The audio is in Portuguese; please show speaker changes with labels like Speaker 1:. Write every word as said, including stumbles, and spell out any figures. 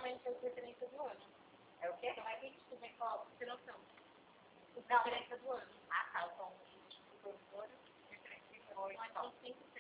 Speaker 1: vai ser a preferência do ano.
Speaker 2: É o quê?
Speaker 1: Então vai ter que descobrir qual, você não sabe. A
Speaker 2: Não.
Speaker 1: preferência do ano.
Speaker 2: Ah, tá. Eu sou um professor.
Speaker 1: Então, cinco